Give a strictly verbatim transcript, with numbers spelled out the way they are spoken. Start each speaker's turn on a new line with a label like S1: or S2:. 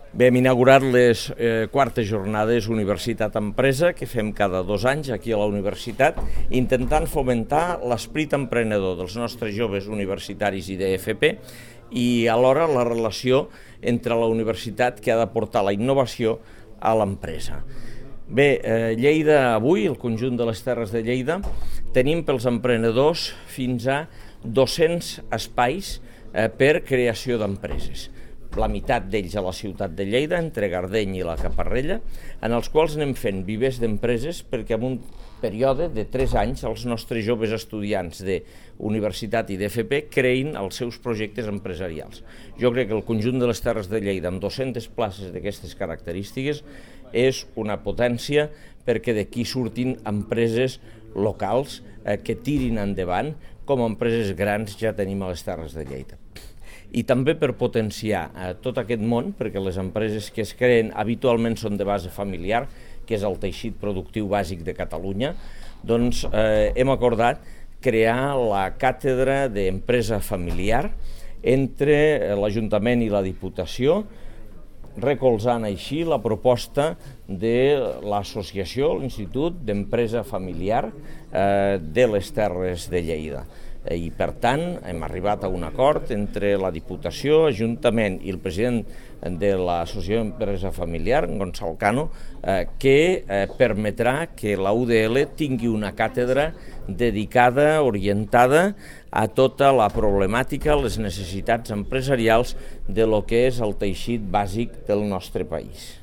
S1: Bé, hem inaugurat les eh, quartes jornades Universitat-Empresa que fem cada dos anys aquí a la universitat, intentant fomentar l'esperit emprenedor dels nostres joves universitaris i d'E F P i alhora la relació entre la universitat que ha de portar la innovació a l'empresa. Bé, eh, Lleida avui, el conjunt de les Terres de Lleida, tenim pels emprenedors fins a dos-cents espais eh, per creació d'empreses. La meitat d'ells a la ciutat de Lleida, entre Gardeny i la Caparrella, en els quals anem fent vivers d'empreses perquè en un període de tres anys els nostres joves estudiants d'universitat i d'E F P creïn els seus projectes empresarials. Jo crec que el conjunt de les Terres de Lleida, amb dues-centes places d'aquestes característiques, és una potència perquè d'aquí surtin empreses locals eh, que tirin endavant, com empreses grans ja tenim a les Terres de Lleida. I també per potenciar eh, tot aquest món, perquè les empreses que es creen habitualment són de base familiar, que és el teixit productiu bàsic de Catalunya, doncs eh, hem acordat crear la càtedra d'empresa familiar entre l'Ajuntament i la Diputació, recolzant així la proposta de l'associació, l'Institut d'Empresa Familiar eh, de les Terres de Lleida. I per tant hem arribat a un acord entre la Diputació, Ajuntament i el president de l'Associació d'Empresa Familiar, Gonçal Cano, eh, que eh, permetrà que la U D L tingui una càtedra dedicada, orientada a tota la problemàtica, les necessitats empresarials de lo que és el teixit bàsic del nostre país.